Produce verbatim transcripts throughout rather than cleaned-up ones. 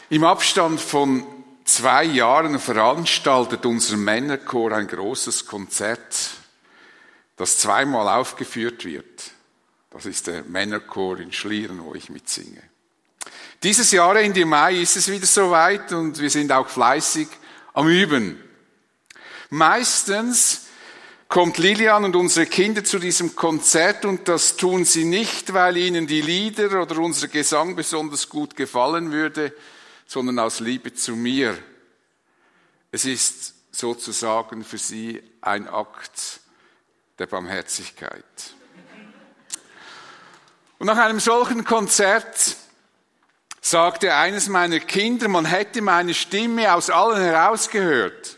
Im Abstand von zwei Jahren veranstaltet unser Männerchor ein großes Konzert, das zweimal aufgeführt wird. Das ist der Männerchor in Schlieren, wo ich mitsinge. Dieses Jahr Ende Mai ist es wieder soweit und wir sind auch fleißig am Üben. Meistens kommt Lilian und unsere Kinder zu diesem Konzert und das tun sie nicht, weil ihnen die Lieder oder unser Gesang besonders gut gefallen würde, sondern aus Liebe zu mir. Es ist sozusagen für sie ein Akt der Barmherzigkeit. Und nach einem solchen Konzert sagte eines meiner Kinder, man hätte meine Stimme aus allen herausgehört.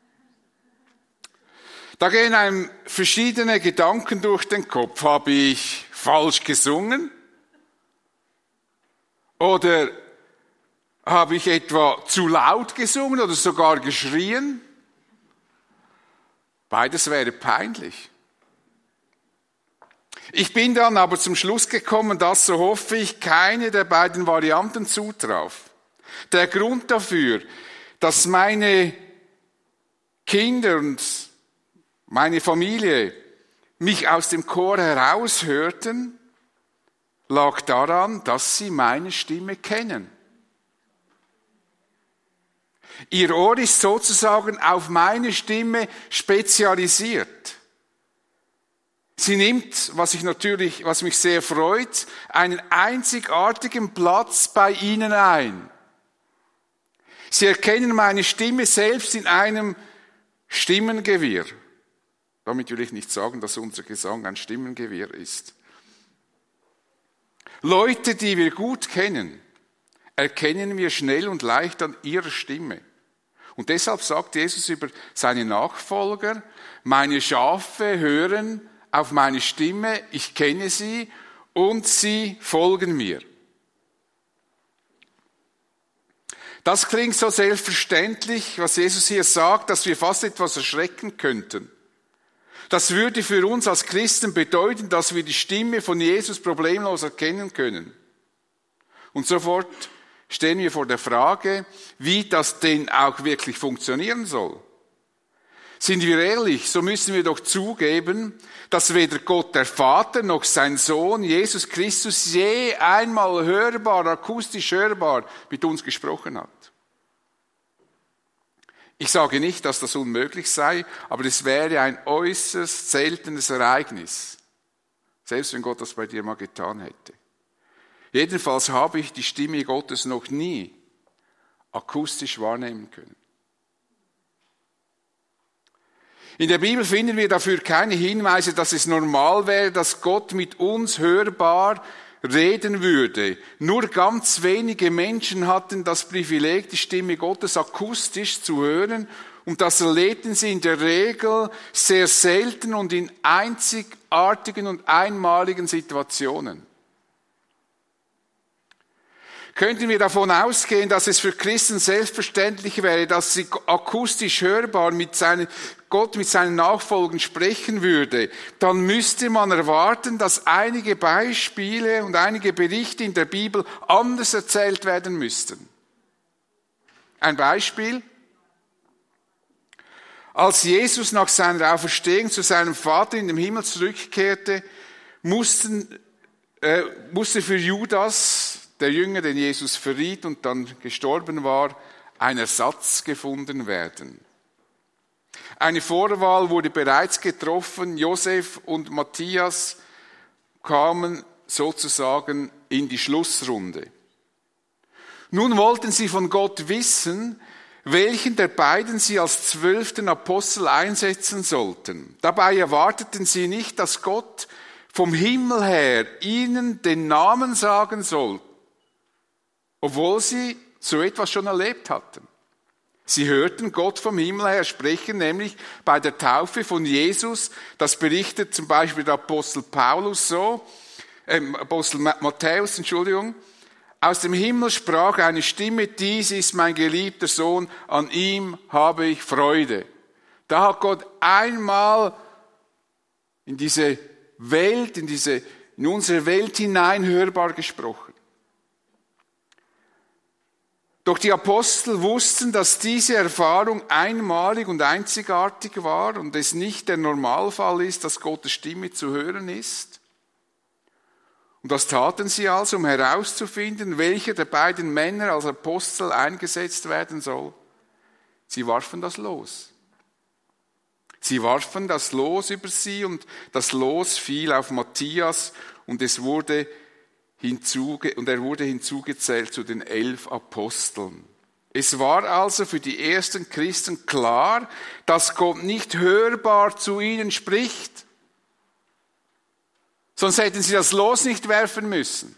Da gehen einem verschiedene Gedanken durch den Kopf. Habe ich falsch gesungen? Oder habe ich etwa zu laut gesungen oder sogar geschrien? Beides wäre peinlich. Ich bin dann aber zum Schluss gekommen, dass, so hoffe ich, keine der beiden Varianten zutraf. Der Grund dafür, dass meine Kinder und meine Familie mich aus dem Chor heraushörten, lag daran, dass sie meine Stimme kennen. Ihr Ohr ist sozusagen auf meine Stimme spezialisiert. Sie nimmt, was ich natürlich, was mich sehr freut, einen einzigartigen Platz bei ihnen ein. Sie erkennen meine Stimme selbst in einem Stimmengewirr. Damit will ich nicht sagen, dass unser Gesang ein Stimmengewirr ist. Leute, die wir gut kennen, erkennen wir schnell und leicht an ihrer Stimme. Und deshalb sagt Jesus über seine Nachfolger, meine Schafe hören auf meine Stimme, ich kenne sie und sie folgen mir. Das klingt so selbstverständlich, was Jesus hier sagt, dass wir fast etwas erschrecken könnten. Das würde für uns als Christen bedeuten, dass wir die Stimme von Jesus problemlos erkennen können. Und sofort stehen wir vor der Frage, wie das denn auch wirklich funktionieren soll. Sind wir ehrlich, so müssen wir doch zugeben, dass weder Gott der Vater noch sein Sohn Jesus Christus je einmal hörbar, akustisch hörbar mit uns gesprochen hat. Ich sage nicht, dass das unmöglich sei, aber es wäre ein äußerst seltenes Ereignis, selbst wenn Gott das bei dir mal getan hätte. Jedenfalls habe ich die Stimme Gottes noch nie akustisch wahrnehmen können. In der Bibel finden wir dafür keine Hinweise, dass es normal wäre, dass Gott mit uns hörbar reden würde. Nur ganz wenige Menschen hatten das Privileg, die Stimme Gottes akustisch zu hören, und das erlebten sie in der Regel sehr selten und in einzigartigen und einmaligen Situationen. Könnten wir davon ausgehen, dass es für Christen selbstverständlich wäre, dass sie akustisch hörbar mit seinen, Gott mit seinen Nachfolgern sprechen würde, dann müsste man erwarten, dass einige Beispiele und einige Berichte in der Bibel anders erzählt werden müssten. Ein Beispiel: Als Jesus nach seiner Auferstehung zu seinem Vater in den Himmel zurückkehrte, mussten, äh, musste für Judas, der Jünger, den Jesus verriet und dann gestorben war, ein Ersatz gefunden werden. Eine Vorwahl wurde bereits getroffen. Josef und Matthias kamen sozusagen in die Schlussrunde. Nun wollten sie von Gott wissen, welchen der beiden sie als zwölften Apostel einsetzen sollten. Dabei erwarteten sie nicht, dass Gott vom Himmel her ihnen den Namen sagen soll, obwohl sie so etwas schon erlebt hatten. Sie hörten Gott vom Himmel her sprechen, nämlich bei der Taufe von Jesus. Das berichtet zum Beispiel der Apostel Paulus so, äh, Apostel Matthäus, Entschuldigung. Aus dem Himmel sprach eine Stimme, dies ist mein geliebter Sohn, an ihm habe ich Freude. Da hat Gott einmal in diese Welt, in diese, in unsere Welt hinein hörbar gesprochen. Doch die Apostel wussten, dass diese Erfahrung einmalig und einzigartig war und es nicht der Normalfall ist, dass Gottes Stimme zu hören ist. Und das taten sie also, um herauszufinden, welcher der beiden Männer als Apostel eingesetzt werden soll. Sie warfen das Los. Sie warfen das Los über sie und das Los fiel auf Matthias und es wurde hinzuge- und er wurde hinzugezählt zu den elf Aposteln. Es war also für die ersten Christen klar, dass Gott nicht hörbar zu ihnen spricht. Sonst hätten sie das Los nicht werfen müssen.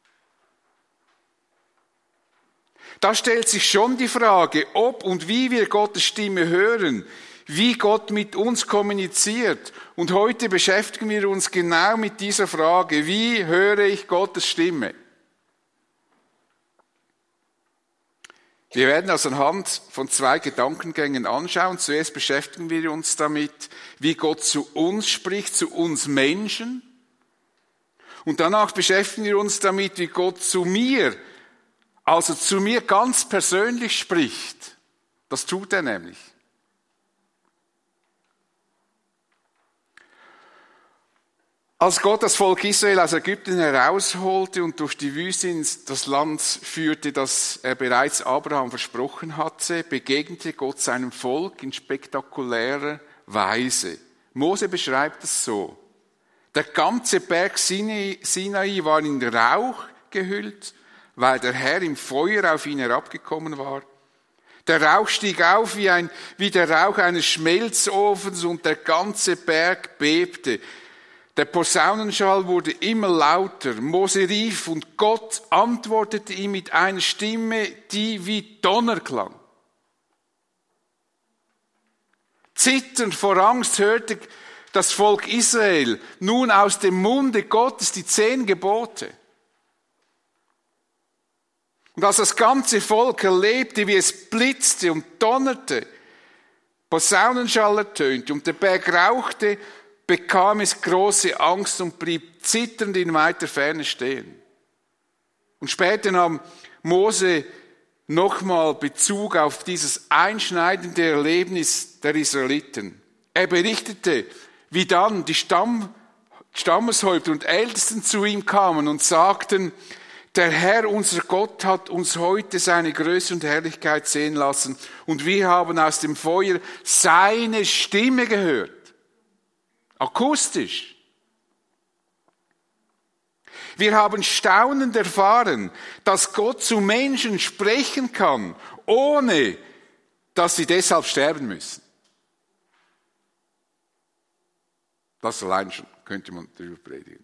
Da stellt sich schon die Frage, ob und wie wir Gottes Stimme hören, wie Gott mit uns kommuniziert. Und heute beschäftigen wir uns genau mit dieser Frage, wie höre ich Gottes Stimme? Wir werden das anhand von zwei Gedankengängen anschauen. Zuerst beschäftigen wir uns damit, wie Gott zu uns spricht, zu uns Menschen. Und danach beschäftigen wir uns damit, wie Gott zu mir, also zu mir ganz persönlich spricht. Das tut er nämlich. Als Gott das Volk Israel aus Ägypten herausholte und durch die Wüste in das Land führte, das er bereits Abraham versprochen hatte, begegnete Gott seinem Volk in spektakulärer Weise. Mose beschreibt es so. Der ganze Berg Sinai war in Rauch gehüllt, weil der Herr im Feuer auf ihn herabgekommen war. Der Rauch stieg auf wie, ein, wie der Rauch eines Schmelzofens und der ganze Berg bebte. Der Posaunenschall wurde immer lauter. Mose rief und Gott antwortete ihm mit einer Stimme, die wie Donner klang. Zitternd vor Angst hörte das Volk Israel nun aus dem Munde Gottes die zehn Gebote. Und als das ganze Volk erlebte, wie es blitzte und donnerte, Posaunenschall ertönte und der Berg rauchte, bekam es große Angst und blieb zitternd in weiter Ferne stehen. Und später nahm Mose nochmal Bezug auf dieses einschneidende Erlebnis der Israeliten. Er berichtete, wie dann die Stamm, Stammeshäupter und Ältesten zu ihm kamen und sagten, der Herr, unser Gott, hat uns heute seine Größe und Herrlichkeit sehen lassen und wir haben aus dem Feuer seine Stimme gehört. Akustisch. Wir haben staunend erfahren, dass Gott zu Menschen sprechen kann, ohne dass sie deshalb sterben müssen. Das allein schon könnte man darüber predigen.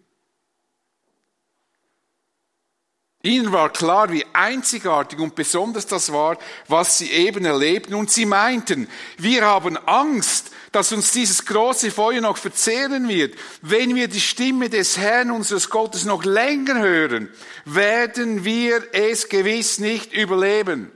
Ihnen war klar, wie einzigartig und besonders das war, was sie eben erlebten. Und sie meinten, wir haben Angst, dass uns dieses große Feuer noch verzehren wird. Wenn wir die Stimme des Herrn, unseres Gottes, noch länger hören, werden wir es gewiss nicht überleben.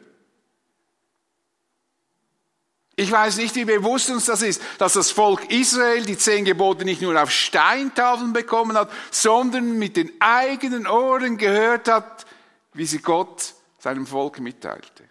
Ich weiß nicht, wie bewusst uns das ist, dass das Volk Israel die zehn Gebote nicht nur auf Steintafeln bekommen hat, sondern mit den eigenen Ohren gehört hat, wie sie Gott seinem Volk mitteilte.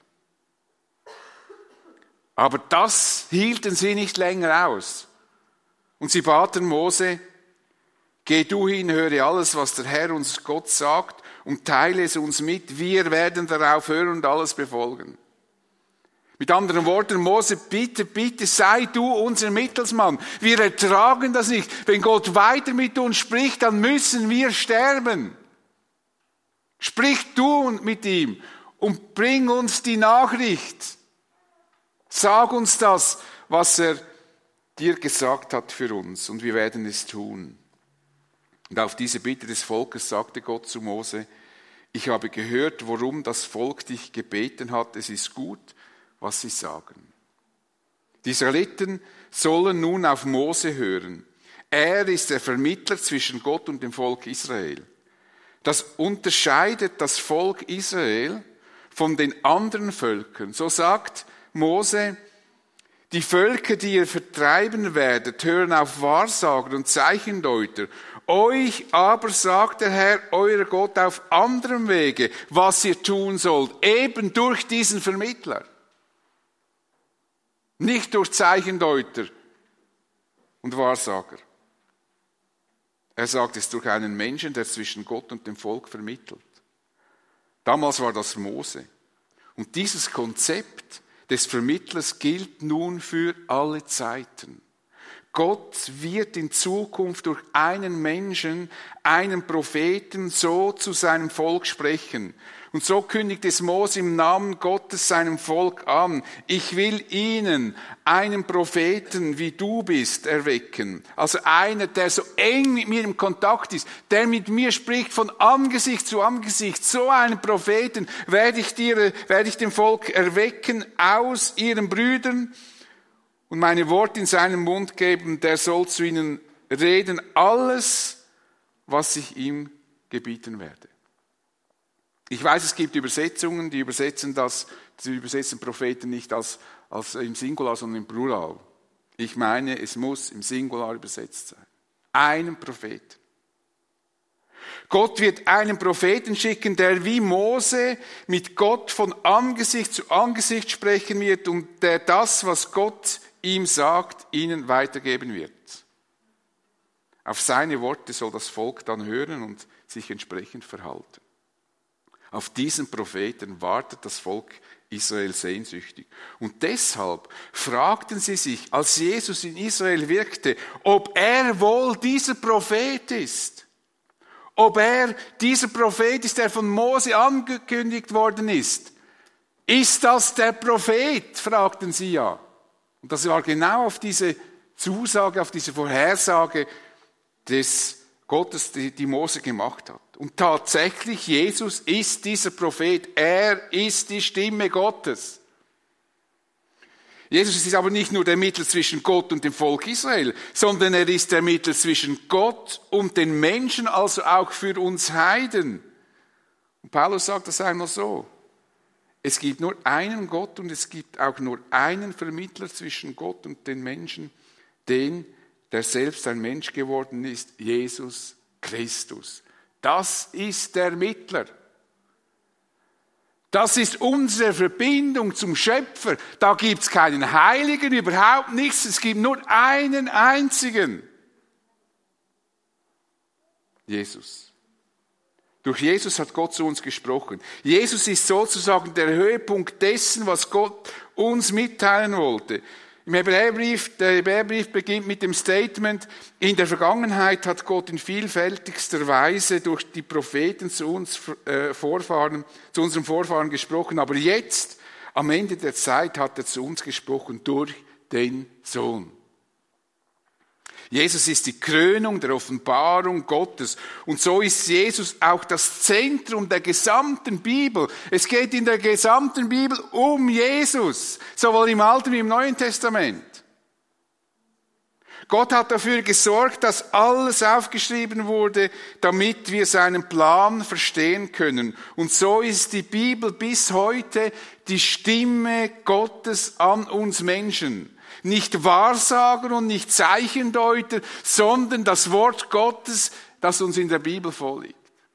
Aber das hielten sie nicht länger aus. Und sie baten Mose, geh du hin, höre alles, was der Herr, unser Gott, sagt und teile es uns mit. Wir werden darauf hören und alles befolgen. Mit anderen Worten, Mose, bitte, bitte, sei du unser Mittelsmann. Wir ertragen das nicht. Wenn Gott weiter mit uns spricht, dann müssen wir sterben. Sprich du mit ihm und bring uns die Nachricht. Sag uns das, was er dir gesagt hat für uns, und wir werden es tun. Und auf diese Bitte des Volkes sagte Gott zu Mose, ich habe gehört, worum das Volk dich gebeten hat. Es ist gut, was sie sagen. Die Israeliten sollen nun auf Mose hören. Er ist der Vermittler zwischen Gott und dem Volk Israel. Das unterscheidet das Volk Israel von den anderen Völkern. So sagt Mose, Die Völker, die ihr vertreiben werdet, hören auf Wahrsager und Zeichendeuter. Euch aber sagt der Herr, euer Gott, auf anderem Wege, was ihr tun sollt, eben durch diesen Vermittler. Nicht durch Zeichendeuter und Wahrsager. Er sagt es durch einen Menschen, der zwischen Gott und dem Volk vermittelt. Damals war das Mose. Und dieses Konzept des Vermittlers gilt nun für alle Zeiten. Gott wird in Zukunft durch einen Menschen, einen Propheten, so zu seinem Volk sprechen. Und so kündigt es Mose im Namen Gottes seinem Volk an. Ich will ihnen einen Propheten, wie du bist, erwecken. Also einer, der so eng mit mir im Kontakt ist, der mit mir spricht von Angesicht zu Angesicht. So einen Propheten werde ich dir, werde ich dem Volk erwecken aus ihren Brüdern und meine Worte in seinen Mund geben. Der soll zu ihnen reden, alles, was ich ihm gebieten werde. Ich weiß, es gibt Übersetzungen, die übersetzen das, die übersetzen Propheten nicht als, als im Singular, sondern im Plural. Ich meine, es muss im Singular übersetzt sein. Einen Propheten. Gott wird einen Propheten schicken, der wie Mose mit Gott von Angesicht zu Angesicht sprechen wird und der das, was Gott ihm sagt, ihnen weitergeben wird. Auf seine Worte soll das Volk dann hören und sich entsprechend verhalten. Auf diesen Propheten wartet das Volk Israel sehnsüchtig. Und deshalb fragten sie sich, als Jesus in Israel wirkte, ob er wohl dieser Prophet ist. Ob er dieser Prophet ist, der von Mose angekündigt worden ist. Ist das der Prophet? Fragten sie ja. Und das war genau auf diese Zusage, auf diese Vorhersage des Gottes, die, die Mose gemacht hat. Und tatsächlich, Jesus ist dieser Prophet. Er ist die Stimme Gottes. Jesus ist aber nicht nur der Mittler zwischen Gott und dem Volk Israel, sondern er ist der Mittler zwischen Gott und den Menschen, also auch für uns Heiden. Und Paulus sagt das einmal so. Es gibt nur einen Gott und es gibt auch nur einen Vermittler zwischen Gott und den Menschen, den, der selbst ein Mensch geworden ist, Jesus Christus. Das ist der Mittler. Das ist unsere Verbindung zum Schöpfer. Da gibt es keinen Heiligen, überhaupt nichts. Es gibt nur einen einzigen. Jesus. Durch Jesus hat Gott zu uns gesprochen. Jesus ist sozusagen der Höhepunkt dessen, was Gott uns mitteilen wollte. Im Hebräerbrief, der Hebräerbrief beginnt mit dem Statement, in der Vergangenheit hat Gott in vielfältigster Weise durch die Propheten zu uns äh, Vorfahren, zu unseren Vorfahren gesprochen, aber jetzt, am Ende der Zeit, hat er zu uns gesprochen durch den Sohn. Jesus ist die Krönung der Offenbarung Gottes. Und so ist Jesus auch das Zentrum der gesamten Bibel. Es geht in der gesamten Bibel um Jesus, sowohl im Alten wie im Neuen Testament. Gott hat dafür gesorgt, dass alles aufgeschrieben wurde, damit wir seinen Plan verstehen können. Und so ist die Bibel bis heute die Stimme Gottes an uns Menschen. Nicht Wahrsager und nicht Zeichendeuter, sondern das Wort Gottes, das uns in der Bibel vorliegt.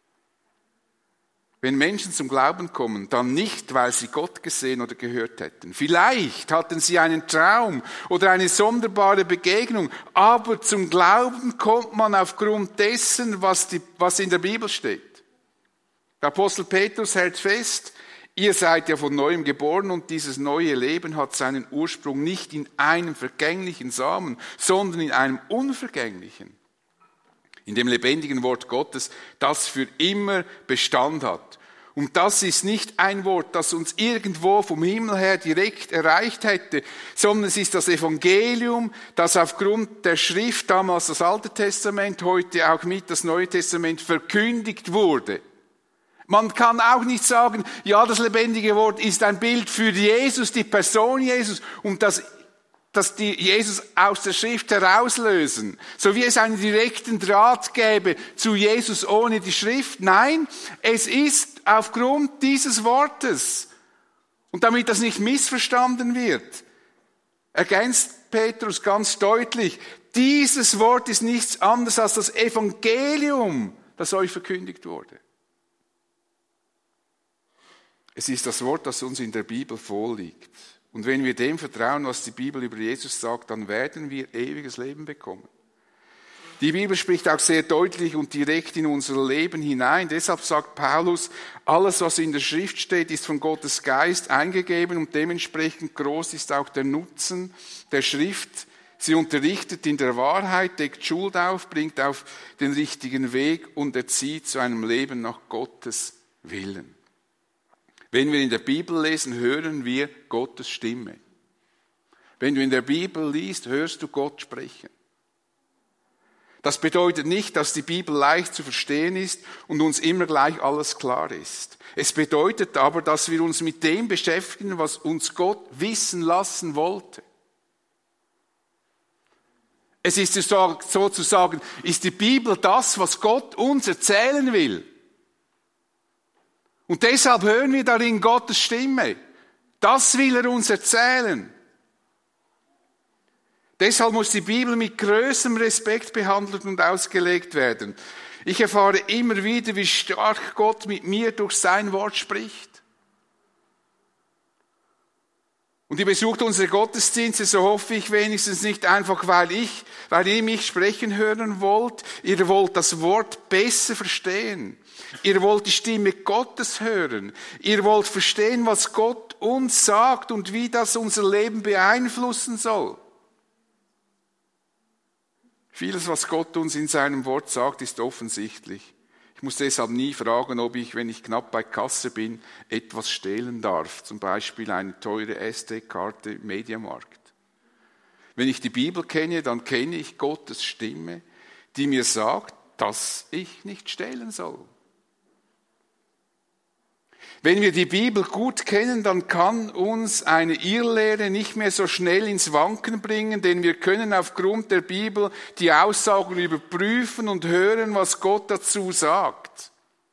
Wenn Menschen zum Glauben kommen, dann nicht, weil sie Gott gesehen oder gehört hätten. Vielleicht hatten sie einen Traum oder eine sonderbare Begegnung, aber zum Glauben kommt man aufgrund dessen, was, die, was in der Bibel steht. Der Apostel Petrus hält fest, ihr seid ja von Neuem geboren und dieses neue Leben hat seinen Ursprung nicht in einem vergänglichen Samen, sondern in einem unvergänglichen. In dem lebendigen Wort Gottes, das für immer Bestand hat. Und das ist nicht ein Wort, das uns irgendwo vom Himmel her direkt erreicht hätte, sondern es ist das Evangelium, das aufgrund der Schrift, damals das Alte Testament, heute auch mit das Neue Testament verkündigt wurde. Man kann auch nicht sagen, ja, das lebendige Wort ist ein Bild für Jesus, die Person Jesus, und das, dass die Jesus aus der Schrift herauslösen. So wie es einen direkten Draht gäbe zu Jesus ohne die Schrift. Nein, es ist aufgrund dieses Wortes. Und damit das nicht missverstanden wird. ergänzt Petrus ganz deutlich, dieses Wort ist nichts anderes als das Evangelium, das euch verkündigt wurde. Es ist das Wort, das uns in der Bibel vorliegt. Und wenn wir dem vertrauen, was die Bibel über Jesus sagt, dann werden wir ewiges Leben bekommen. Die Bibel spricht auch sehr deutlich und direkt in unser Leben hinein. Deshalb sagt Paulus, alles, was in der Schrift steht, ist von Gottes Geist eingegeben und dementsprechend groß ist auch der Nutzen der Schrift. Sie unterrichtet in der Wahrheit, deckt Schuld auf, bringt auf den richtigen Weg und erzieht zu einem Leben nach Gottes Willen. Wenn wir in der Bibel lesen, hören wir Gottes Stimme. Wenn du in der Bibel liest, hörst du Gott sprechen. Das bedeutet nicht, dass die Bibel leicht zu verstehen ist und uns immer gleich alles klar ist. Es bedeutet aber, dass wir uns mit dem beschäftigen, was uns Gott wissen lassen wollte. Es ist sozusagen, ist die Bibel das, was Gott uns erzählen will. Und deshalb hören wir darin Gottes Stimme. Das will er uns erzählen. Deshalb muss die Bibel mit größtem Respekt behandelt und ausgelegt werden. Ich erfahre immer wieder, wie stark Gott mit mir durch sein Wort spricht. Und ihr besucht unsere Gottesdienste, so hoffe ich wenigstens nicht einfach, weil ich, weil ihr mich sprechen hören wollt. Ihr wollt das Wort besser verstehen. Ihr wollt die Stimme Gottes hören. Ihr wollt verstehen, was Gott uns sagt und wie das unser Leben beeinflussen soll. Vieles, was Gott uns in seinem Wort sagt, ist offensichtlich. Ich muss deshalb nie fragen, ob ich, wenn ich knapp bei Kasse bin, etwas stehlen darf. Zum Beispiel eine teure S D-Karte im Mediamarkt. Wenn ich die Bibel kenne, dann kenne ich Gottes Stimme, die mir sagt, dass ich nicht stehlen soll. Wenn wir die Bibel gut kennen, dann kann uns eine Irrlehre nicht mehr so schnell ins Wanken bringen, denn wir können aufgrund der Bibel die Aussagen überprüfen und hören, was Gott dazu sagt.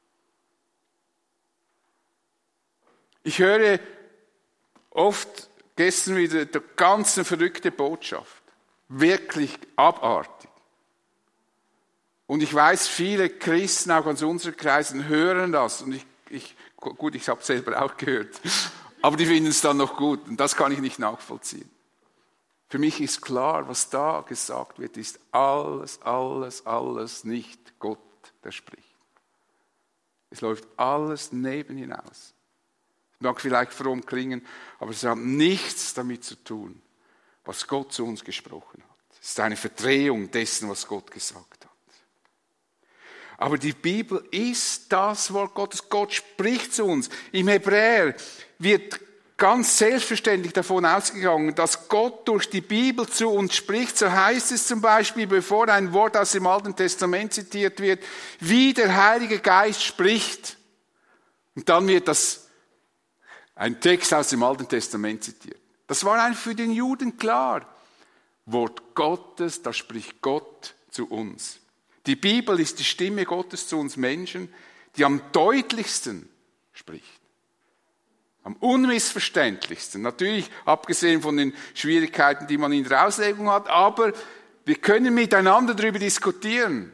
Ich höre oft, gestern wieder, eine ganz verrückte Botschaft. Wirklich abartig. Und ich weiß, viele Christen, auch aus unseren Kreisen, hören das. Und ich, ich Gut, ich habe es selber auch gehört. Aber die finden es dann noch gut. Und das kann ich nicht nachvollziehen. Für mich ist klar, was da gesagt wird, ist alles, alles, alles nicht Gott, der spricht. Es läuft alles neben hinaus. Es mag vielleicht fromm klingen, aber es hat nichts damit zu tun, was Gott zu uns gesprochen hat. Es ist eine Verdrehung dessen, was Gott gesagt hat. Aber die Bibel ist das Wort Gottes. Gott spricht zu uns. Im Hebräer wird ganz selbstverständlich davon ausgegangen, dass Gott durch die Bibel zu uns spricht. So heißt es zum Beispiel, bevor ein Wort aus dem Alten Testament zitiert wird, wie der Heilige Geist spricht. Und dann wird das ein Text aus dem Alten Testament zitiert. Das war einfach für den Juden klar. Wort Gottes, da spricht Gott zu uns. Die Bibel ist die Stimme Gottes zu uns Menschen, die am deutlichsten spricht. Am unmissverständlichsten. Natürlich, abgesehen von den Schwierigkeiten, die man in der Auslegung hat, aber wir können miteinander darüber diskutieren.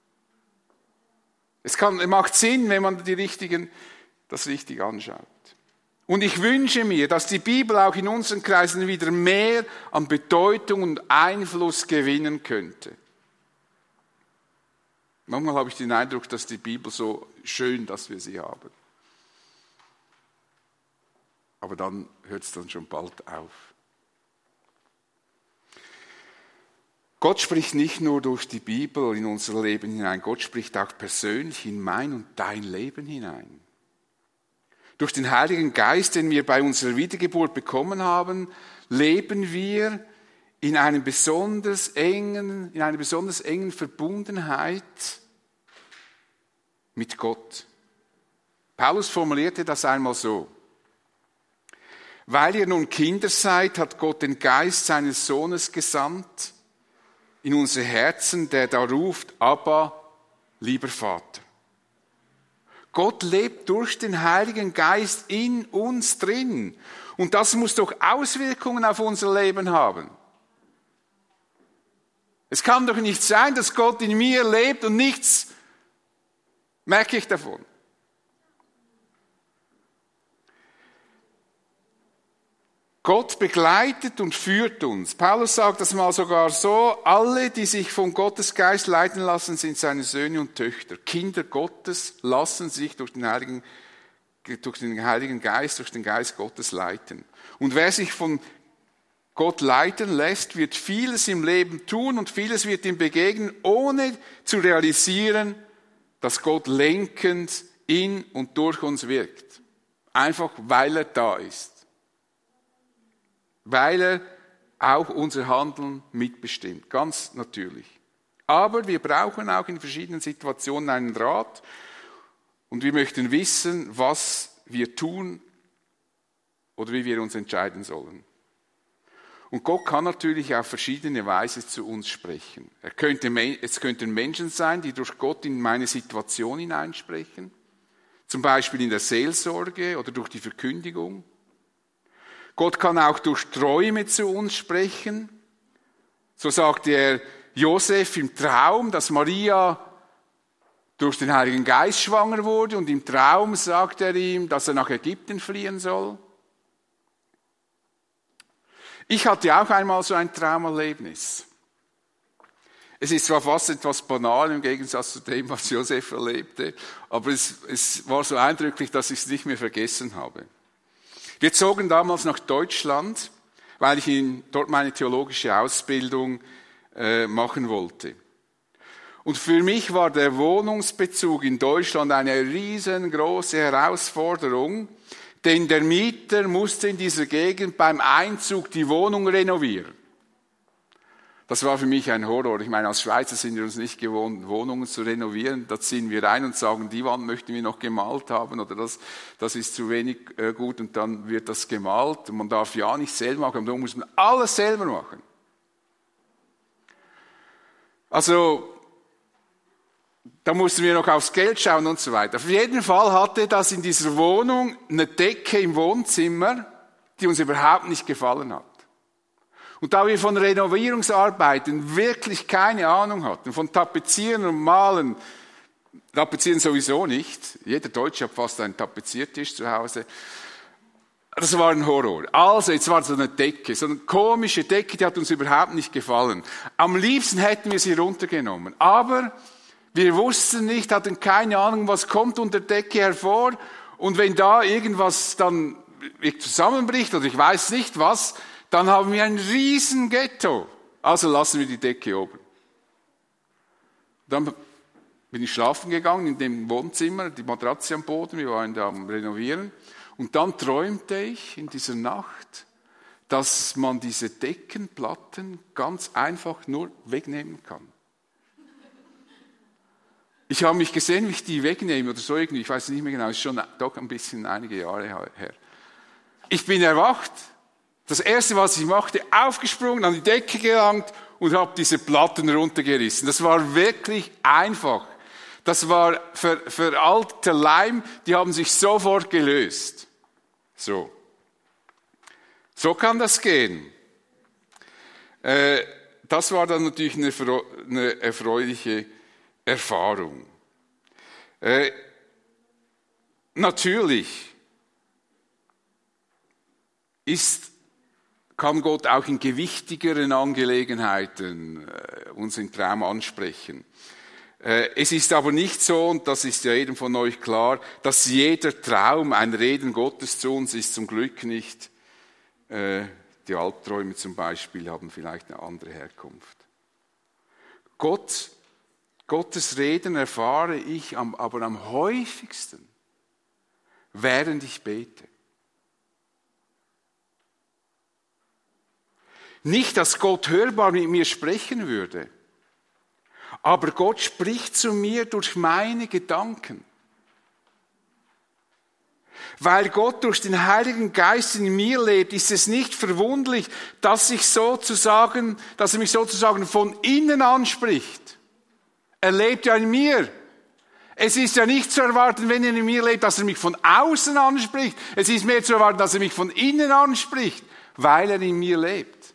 Es kann, es macht Sinn, wenn man die richtigen, das richtig anschaut. Und ich wünsche mir, dass die Bibel auch in unseren Kreisen wieder mehr an Bedeutung und Einfluss gewinnen könnte. Manchmal habe ich den Eindruck, dass die Bibel so schön, dass wir sie haben. Aber dann hört es dann schon bald auf. Gott spricht nicht nur durch die Bibel in unser Leben hinein, Gott spricht auch persönlich in mein und dein Leben hinein. Durch den Heiligen Geist, den wir bei unserer Wiedergeburt bekommen haben, leben wir in einem besonders engen, in einer besonders engen Verbundenheit mit Gott. Paulus formulierte das einmal so: Weil ihr nun Kinder seid, hat Gott den Geist seines Sohnes gesandt in unsere Herzen, der da ruft, Abba, lieber Vater. Gott lebt durch den Heiligen Geist in uns drin. Und das muss doch Auswirkungen auf unser Leben haben. Es kann doch nicht sein, dass Gott in mir lebt und nichts merke ich davon. Gott begleitet und führt uns. Paulus sagt das mal sogar so, alle, die sich von Gottes Geist leiten lassen, sind seine Söhne und Töchter. Kinder Gottes lassen sich durch den Heiligen, durch den Heiligen Geist, durch den Geist Gottes leiten. Und wer sich von Gott leiten lässt, wird vieles im Leben tun und vieles wird ihm begegnen, ohne zu realisieren, dass Gott lenkend in und durch uns wirkt. Einfach, weil er da ist. Weil er auch unser Handeln mitbestimmt, ganz natürlich. Aber wir brauchen auch in verschiedenen Situationen einen Rat und wir möchten wissen, was wir tun oder wie wir uns entscheiden sollen. Und Gott kann natürlich auf verschiedene Weise zu uns sprechen. Er könnte, es könnten Menschen sein, die durch Gott in meine Situation hineinsprechen, zum Beispiel in der Seelsorge oder durch die Verkündigung. Gott kann auch durch Träume zu uns sprechen. So sagte er Josef im Traum, dass Maria durch den Heiligen Geist schwanger wurde und im Traum sagt er ihm, dass er nach Ägypten fliehen soll. Ich hatte auch einmal so ein Traumerlebnis. Es ist zwar fast etwas banal im Gegensatz zu dem, was Josef erlebte, aber es, es war so eindrücklich, dass ich es nicht mehr vergessen habe. Wir zogen damals nach Deutschland, weil ich in, dort meine theologische Ausbildung äh, machen wollte. Und für mich war der Wohnungsbezug in Deutschland eine riesengroße Herausforderung, denn der Mieter musste in dieser Gegend beim Einzug die Wohnung renovieren. Das war für mich ein Horror. Ich meine, als Schweizer sind wir uns nicht gewohnt, Wohnungen zu renovieren. Da ziehen wir rein und sagen, die Wand möchten wir noch gemalt haben oder das, das ist zu wenig äh, gut und dann wird das gemalt. Und man darf ja nicht selber machen, da muss man alles selber machen. Also, da mussten wir noch aufs Geld schauen und so weiter. Auf jeden Fall hatte das in dieser Wohnung eine Decke im Wohnzimmer, die uns überhaupt nicht gefallen hat. Und da wir von Renovierungsarbeiten wirklich keine Ahnung hatten, von Tapezieren und Malen, Tapezieren sowieso nicht, jeder Deutsche hat fast einen Tapeziertisch zu Hause, das war ein Horror. Also, jetzt war so eine Decke, so eine komische Decke, die hat uns überhaupt nicht gefallen. Am liebsten hätten wir sie runtergenommen, aber wir wussten nicht, hatten keine Ahnung, was kommt unter der Decke hervor und wenn da irgendwas dann zusammenbricht oder ich weiß nicht was, dann haben wir ein riesen Ghetto. Also lassen wir die Decke oben. Dann bin ich schlafen gegangen in dem Wohnzimmer, die Matratze am Boden, wir waren da am Renovieren. Und dann träumte ich in dieser Nacht, dass man diese Deckenplatten ganz einfach nur wegnehmen kann. Ich habe mich gesehen, wie ich die wegnehme oder so irgendwie, ich weiß nicht mehr genau, ist schon doch ein bisschen einige Jahre her. Ich bin erwacht. Das Erste, was ich machte, aufgesprungen, an die Decke gelangt und habe diese Platten runtergerissen. Das war wirklich einfach. Das war ver, veralteter Leim, die haben sich sofort gelöst. So. So kann das gehen. Äh, das war dann natürlich eine, eine erfreuliche Erfahrung. Äh, natürlich ist kann Gott auch in gewichtigeren Angelegenheiten äh, unseren Traum ansprechen. Äh, es ist aber nicht so, und das ist ja jedem von euch klar, dass jeder Traum ein Reden Gottes zu uns ist, zum Glück nicht. Äh, die Albträume zum Beispiel haben vielleicht eine andere Herkunft. Gott, Gottes Reden erfahre ich am, aber am häufigsten, während ich bete. Nicht, dass Gott hörbar mit mir sprechen würde, aber Gott spricht zu mir durch meine Gedanken. Weil Gott durch den Heiligen Geist in mir lebt, ist es nicht verwunderlich, dass ich sozusagen, dass er mich sozusagen von innen anspricht. Er lebt ja in mir. Es ist ja nicht zu erwarten, wenn er in mir lebt, dass er mich von außen anspricht. Es ist mehr zu erwarten, dass er mich von innen anspricht, weil er in mir lebt.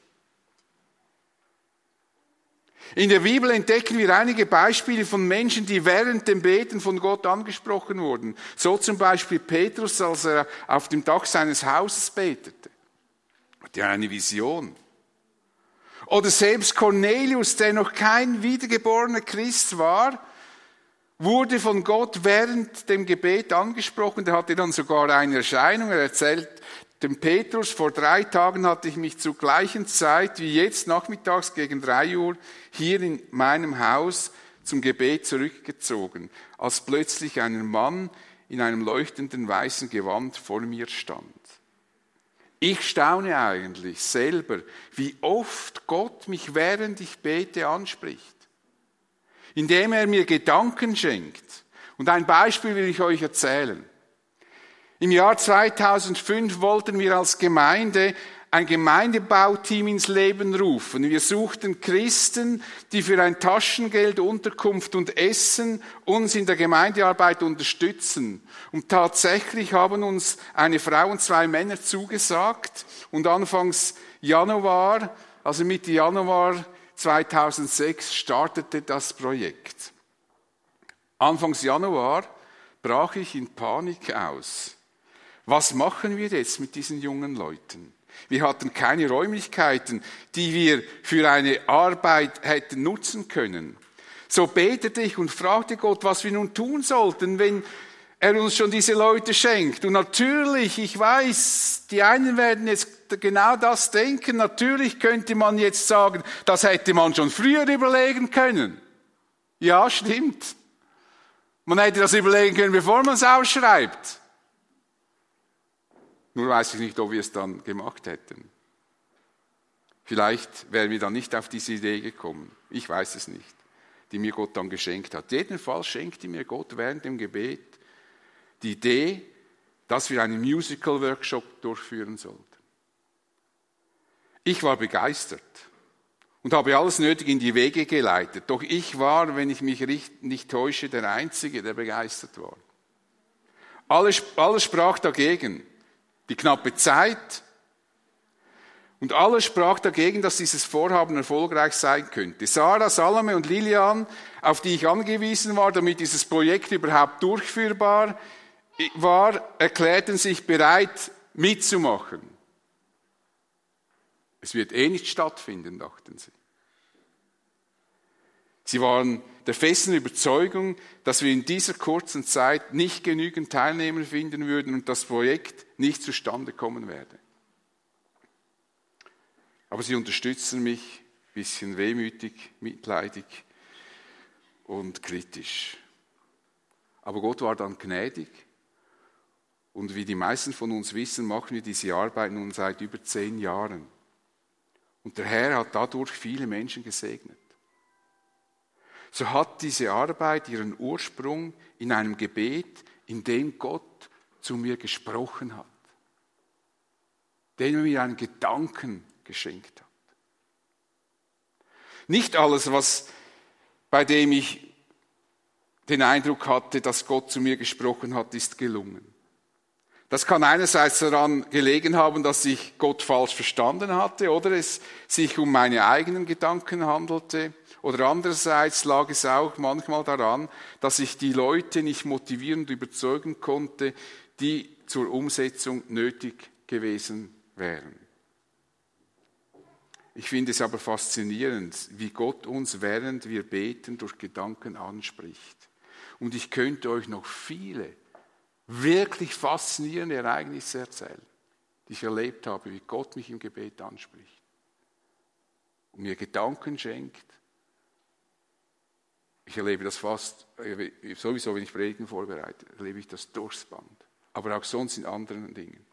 In der Bibel entdecken wir einige Beispiele von Menschen, die während dem Beten von Gott angesprochen wurden. So zum Beispiel Petrus, als er auf dem Dach seines Hauses betete. Hatte ja eine Vision. Oder selbst Cornelius, der noch kein wiedergeborener Christ war, wurde von Gott während dem Gebet angesprochen. Der hatte dann sogar eine Erscheinung. Er erzählt dem Petrus, vor drei Tagen hatte ich mich zur gleichen Zeit wie jetzt nachmittags gegen drei Uhr hier in meinem Haus zum Gebet zurückgezogen, als plötzlich ein Mann in einem leuchtenden weißen Gewand vor mir stand. Ich staune eigentlich selber, wie oft Gott mich während ich bete anspricht, indem er mir Gedanken schenkt. Und ein Beispiel will ich euch erzählen. Im Jahr zweitausendfünf wollten wir als Gemeinde ein Gemeindebauteam ins Leben rufen. Wir suchten Christen, die für ein Taschengeld, Unterkunft und Essen uns in der Gemeindearbeit unterstützen. Und tatsächlich haben uns eine Frau und zwei Männer zugesagt. Und anfangs Januar, also Mitte Januar zweitausendsechs, startete das Projekt. Anfangs Januar brach ich in Panik aus. Was machen wir jetzt mit diesen jungen Leuten? Wir hatten keine Räumlichkeiten, die wir für eine Arbeit hätten nutzen können. So betete ich und fragte Gott, was wir nun tun sollten, wenn er uns schon diese Leute schenkt. Und natürlich, ich weiß, die einen werden jetzt genau das denken. Natürlich könnte man jetzt sagen, das hätte man schon früher überlegen können. Ja, stimmt. Man hätte das überlegen können, bevor man es ausschreibt. Nur weiß ich nicht, ob wir es dann gemacht hätten. Vielleicht wären wir dann nicht auf diese Idee gekommen. Ich weiß es nicht, die mir Gott dann geschenkt hat. Jedenfalls schenkte mir Gott während dem Gebet die Idee, dass wir einen Musical-Workshop durchführen sollten. Ich war begeistert und habe alles Nötige in die Wege geleitet. Doch ich war, wenn ich mich nicht täusche, der Einzige, der begeistert war. Alles, alles sprach dagegen. Die knappe Zeit und alles sprach dagegen, dass dieses Vorhaben erfolgreich sein könnte. Sarah, Salome und Lilian, auf die ich angewiesen war, damit dieses Projekt überhaupt durchführbar war, erklärten sich bereit, mitzumachen. Es wird eh nicht stattfinden, dachten sie. Sie waren der festen Überzeugung, dass wir in dieser kurzen Zeit nicht genügend Teilnehmer finden würden und das Projekt nicht zustande kommen werde. Aber sie unterstützen mich, ein bisschen wehmütig, mitleidig und kritisch. Aber Gott war dann gnädig und wie die meisten von uns wissen, machen wir diese Arbeit nun seit über zehn Jahren. Und der Herr hat dadurch viele Menschen gesegnet. So hat diese Arbeit ihren Ursprung in einem Gebet, in dem Gott zu mir gesprochen hat, dem er mir einen Gedanken geschenkt hat. Nicht alles, was, bei dem ich den Eindruck hatte, dass Gott zu mir gesprochen hat, ist gelungen. Das kann einerseits daran gelegen haben, dass ich Gott falsch verstanden hatte oder es sich um meine eigenen Gedanken handelte. Oder andererseits lag es auch manchmal daran, dass ich die Leute nicht motivieren und überzeugen konnte, die zur Umsetzung nötig gewesen wären. Ich finde es aber faszinierend, wie Gott uns, während wir beten, durch Gedanken anspricht. Und ich könnte euch noch viele wirklich faszinierende Ereignisse erzählen, die ich erlebt habe, wie Gott mich im Gebet anspricht und mir Gedanken schenkt. Ich erlebe das fast, sowieso wenn ich Predigen vorbereite, erlebe ich das durchs Band, aber auch sonst in anderen Dingen.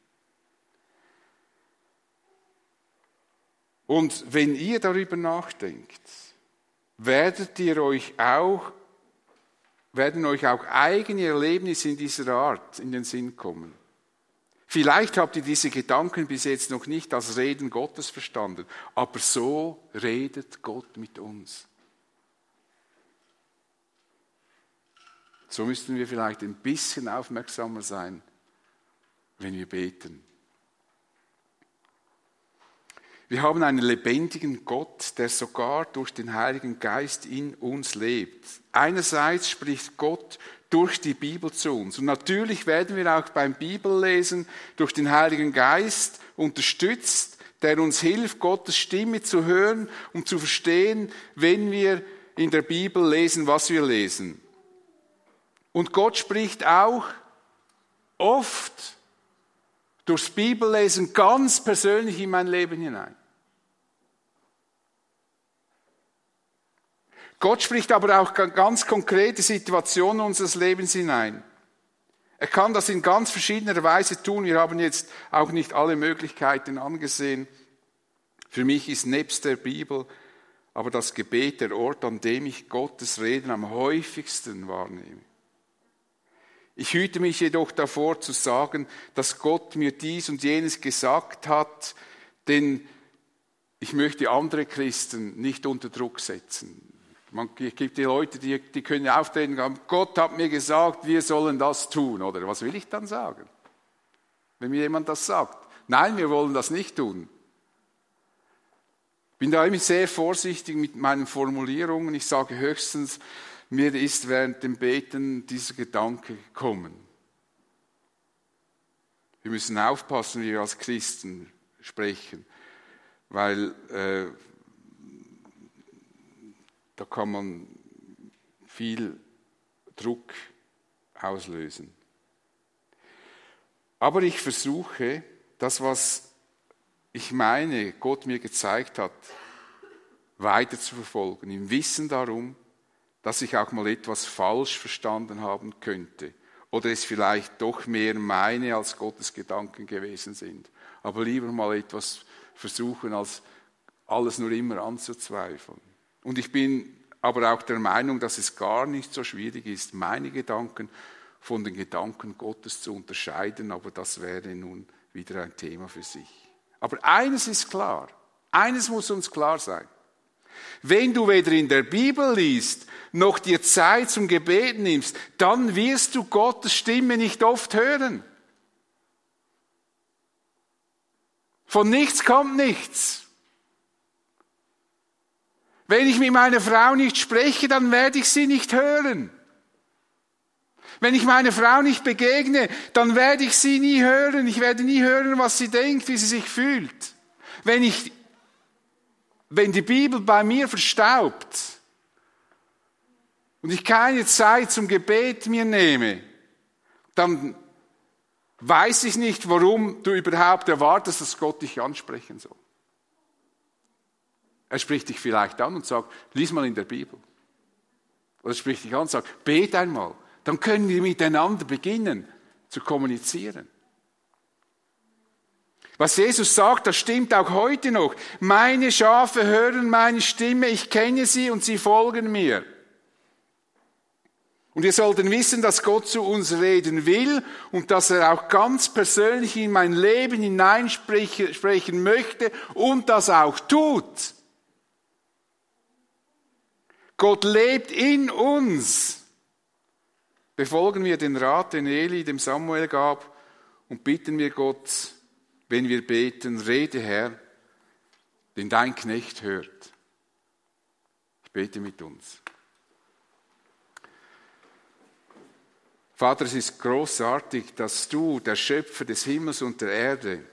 Und wenn ihr darüber nachdenkt, werdet ihr euch auch, werden euch auch eigene Erlebnisse in dieser Art in den Sinn kommen. Vielleicht habt ihr diese Gedanken bis jetzt noch nicht als Reden Gottes verstanden, aber so redet Gott mit uns. So müssten wir vielleicht ein bisschen aufmerksamer sein, wenn wir beten. Wir haben einen lebendigen Gott, der sogar durch den Heiligen Geist in uns lebt. Einerseits spricht Gott durch die Bibel zu uns. Und natürlich werden wir auch beim Bibellesen durch den Heiligen Geist unterstützt, der uns hilft, Gottes Stimme zu hören und zu verstehen, wenn wir in der Bibel lesen, was wir lesen. Und Gott spricht auch oft durchs Bibellesen ganz persönlich in mein Leben hinein. Gott spricht aber auch ganz konkrete Situationen unseres Lebens hinein. Er kann das in ganz verschiedener Weise tun. Wir haben jetzt auch nicht alle Möglichkeiten angesehen. Für mich ist nebst der Bibel aber das Gebet der Ort, an dem ich Gottes Reden am häufigsten wahrnehme. Ich hüte mich jedoch davor zu sagen, dass Gott mir dies und jenes gesagt hat, denn ich möchte andere Christen nicht unter Druck setzen. Man gibt die Leute, die, die können auftreten und sagen, Gott hat mir gesagt, wir sollen das tun. Oder was will ich dann sagen, wenn mir jemand das sagt? Nein, wir wollen das nicht tun. Ich bin da immer sehr vorsichtig mit meinen Formulierungen. Ich sage höchstens, mir ist während dem Beten dieser Gedanke gekommen. Wir müssen aufpassen, wie wir als Christen sprechen, weil äh, da kann man viel Druck auslösen. Aber ich versuche, das, was ich meine, Gott mir gezeigt hat, weiter zu verfolgen, im Wissen darum, dass ich auch mal etwas falsch verstanden haben könnte oder es vielleicht doch mehr meine als Gottes Gedanken gewesen sind. Aber lieber mal etwas versuchen, als alles nur immer anzuzweifeln. Und ich bin aber auch der Meinung, dass es gar nicht so schwierig ist, meine Gedanken von den Gedanken Gottes zu unterscheiden, aber das wäre nun wieder ein Thema für sich. Aber eines ist klar, eines muss uns klar sein. Wenn du weder in der Bibel liest, noch dir Zeit zum Gebet nimmst, dann wirst du Gottes Stimme nicht oft hören. Von nichts kommt nichts. Wenn ich mit meiner Frau nicht spreche, dann werde ich sie nicht hören. Wenn ich meiner Frau nicht begegne, dann werde ich sie nie hören. Ich werde nie hören, was sie denkt, wie sie sich fühlt. Wenn ich, wenn die Bibel bei mir verstaubt und ich keine Zeit zum Gebet mir nehme, dann weiß ich nicht, warum du überhaupt erwartest, dass Gott dich ansprechen soll. Er spricht dich vielleicht an und sagt, lies mal in der Bibel. Oder er spricht dich an und sagt, bet einmal. Dann können wir miteinander beginnen zu kommunizieren. Was Jesus sagt, das stimmt auch heute noch. Meine Schafe hören meine Stimme, ich kenne sie und sie folgen mir. Und wir sollten wissen, dass Gott zu uns reden will und dass er auch ganz persönlich in mein Leben hineinsprechen möchte und das auch tut. Gott lebt in uns. Befolgen wir den Rat, den Eli dem Samuel gab und bitten wir Gott, wenn wir beten, rede Herr, denn dein Knecht hört. Ich bete mit uns. Vater, es ist großartig, dass du, der Schöpfer des Himmels und der Erde,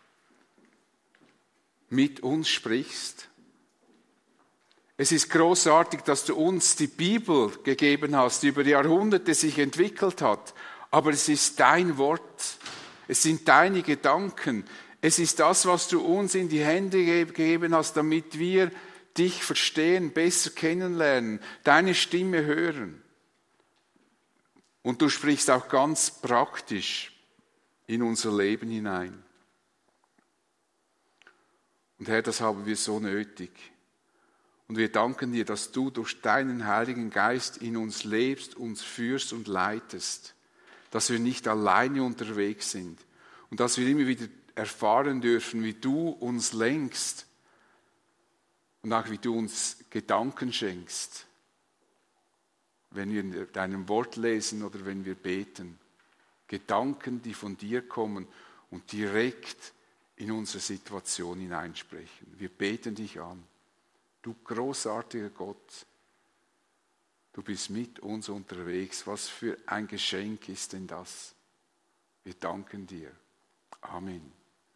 mit uns sprichst. Es ist großartig, dass du uns die Bibel gegeben hast, die über Jahrhunderte sich entwickelt hat. Aber es ist dein Wort, es sind deine Gedanken, es ist das, was du uns in die Hände gegeben hast, damit wir dich verstehen, besser kennenlernen, deine Stimme hören. Und du sprichst auch ganz praktisch in unser Leben hinein. Und Herr, das haben wir so nötig. Und wir danken dir, dass du durch deinen Heiligen Geist in uns lebst, uns führst und leitest. Dass wir nicht alleine unterwegs sind. Und dass wir immer wieder erfahren dürfen, wie du uns lenkst. Und auch wie du uns Gedanken schenkst. wenn wir in deinem Wort lesen oder wenn wir beten. Gedanken, die von dir kommen und direkt in unsere Situation hineinsprechen. Wir beten dich an. Du großartiger Gott, du bist mit uns unterwegs. Was für ein Geschenk ist denn das? Wir danken dir. Amen.